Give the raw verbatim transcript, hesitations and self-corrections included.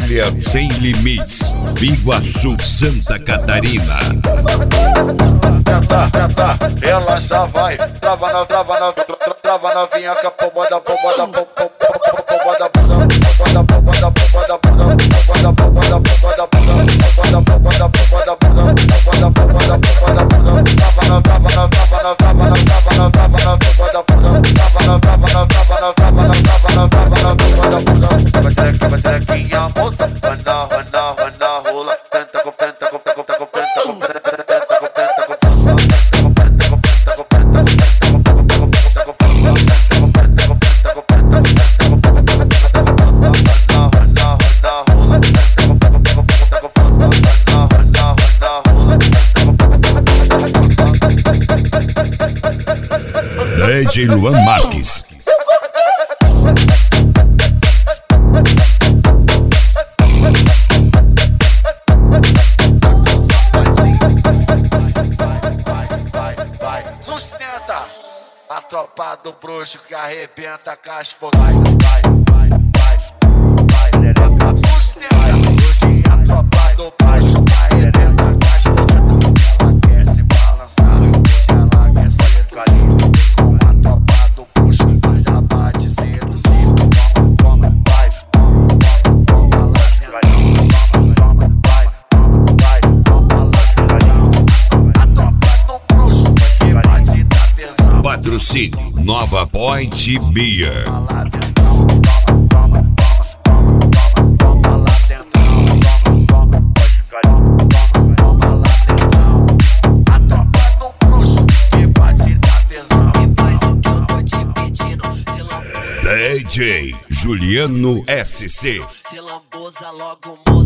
Família Sem Limites, Biguaçu, Santa Catarina. Tenta, tenta, relaxa, vai. Trava na, trava na, trava na vinha com a pomba da pomba da pomba da pomba da pomba da pomba da pomba da pomba da pomba da pomba da pomba da pomba da pomba da pomba da pomba da pomba da pomba da pomba da pomba. Trava na, trava na, trava na, trava na, trava na, trava na pomba da pomba. Trava na, trava na, trava na, trava na, trava na, trava na pomba da pomba. Vai tirar, vai tirar aqui a moça. Anda, anda, anda, rola. Tenta, com tenta, com tenta, com tenta, com tenta, com tenta, com tenta, com tenta. D J Luan Marques. Sustenta a tropa do bruxo que arrebenta casco. Vai, vai, vai, vai, vai. Sustenta hoje a tropa do bruxo que arrebenta casco. Ela quer se balançar, hoje ela quer se reduzir. Com a tropa do bruxo, mas já bate seduzir. Toma, toma, vai, toma, toma, toma lá dentro. Toma, toma, vai, toma, vai, toma lá dentro. A tropa do bruxo que bate da tesão. Patrocínio Nova Point Beer. D J Juliano S C. Se lambosa logo